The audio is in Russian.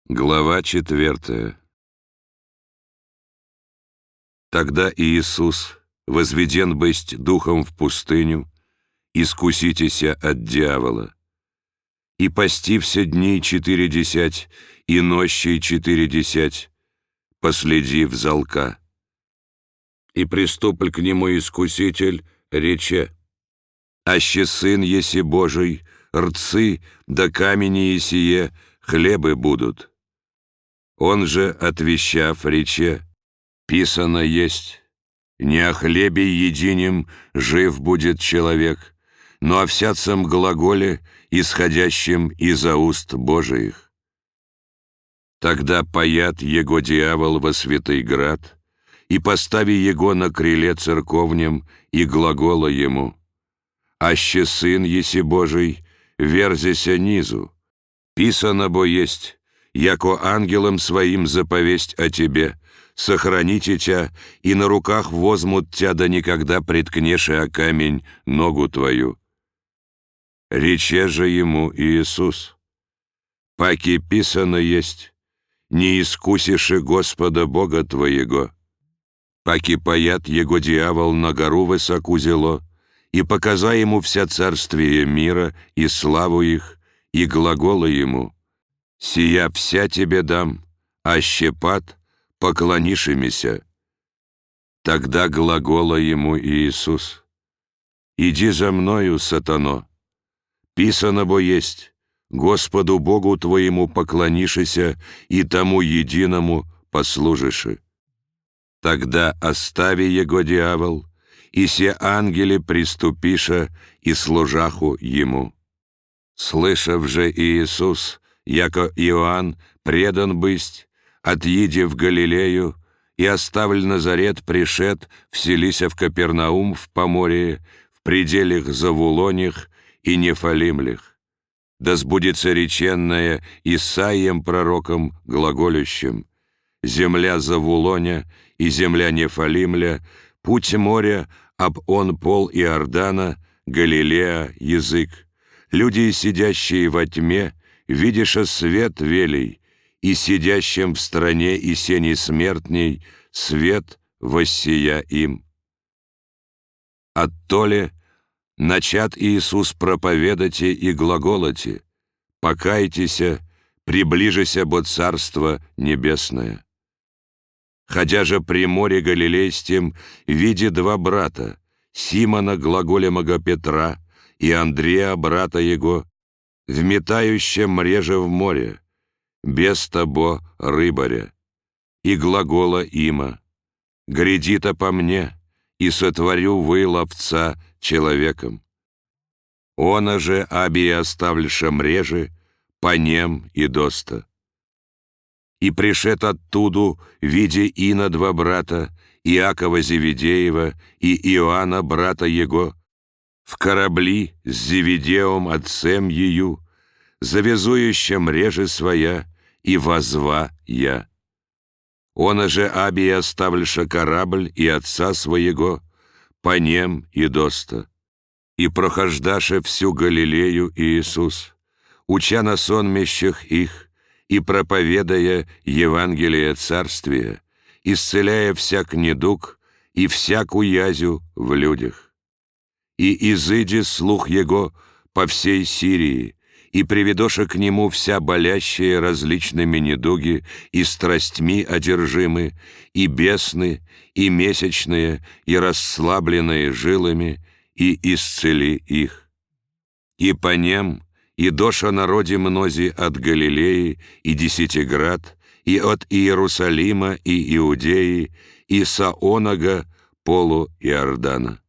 Глава 4. Тогда Иисус, возведен бысть духом в пустыню, искуситеся от дьявола, и пости все дни 40 и нощи 40, последи взалка. И приступль к нему искуситель, рече: «Аще сын еси Божий, рцы да камени есие хлебы будут». Он же, отвещав, рече: «Писано есть: не о хлебе единем жив будет человек, но о всяком глаголе, исходящем изо уст Божиих». Тогда паят его дьявол во святый град, и постави его на криле церковнем, и глагола ему: «Аще сын еси Божий, верзися низу, писано бо есть: яко ангелам своим заповесть о тебе, сохраните тя, и на руках возьмут тя, да никогда приткнеши о камень ногу твою». Рече же ему Иисус: «Паки писано есть: не искусиши Господа Бога твоего». Паки паят его дьявол на гору высоку зело, и показа ему вся царствие мира и славу их, и глагола ему: «Сия вся тебе дам, аще пад, поклонишимися». Тогда глагола ему Иисус: «Иди за мною, сатано, писано бо есть: Господу Богу твоему поклонишися, и тому единому послужиши». Тогда остави его дьявол, и се ангели приступиша и служаху ему. Слышав же Иисус, яко Иоанн предан бысть, отъеде в Галилею, и оставль Назарет, пришед, вселися в Капернаум в Поморье, в пределях Завулоних и Нефалимлях. Да сбудется реченное Исаием пророком глаголющим: «Земля Завулоня и земля Нефалимля, путь моря, об он пол Иордана, Галилея язык. Люди, сидящие во тьме, видиша свет велий, и сидящим в стране и сени смертней свет воссия им». Оттоле начат Иисус проповедати и глаголати: «Покайтеся, приближися бо Царство Небесное». Ходя же при море Галилейским, види два брата, Симона глаголемого Петра и Андрея, брата его, вметающим мреже в море, без того рыбаря. И глагола има: «Грядита по мне, и сотворю вы ловца человеком». Она же аби оставльша мрежи, по нем и доста. И пришед оттуду, видя Ина два брата, Иакова Зеведеева и Иоанна, брата его, в корабли с Зеведеем отцем ею, завязующим мрежи своя, и возва я. Она же аби оставльша корабль и отца своего, по нем и доста. И прохождаше всю Галилею Иисус, уча на сонмищах их, и проповедая Евангелие Царствия, исцеляя всяк недуг и всякую язю в людях. И изыди слух его по всей Сирии, и приведоша к нему вся болящие различными недуги и страстьми одержимы, и бесны, и месячные, и расслабленные жилами, и исцели их. И по нем и доша народе мнози от Галилеи и Десятиград, и от Иерусалима и Иудеи, и Саонага полу Иордана.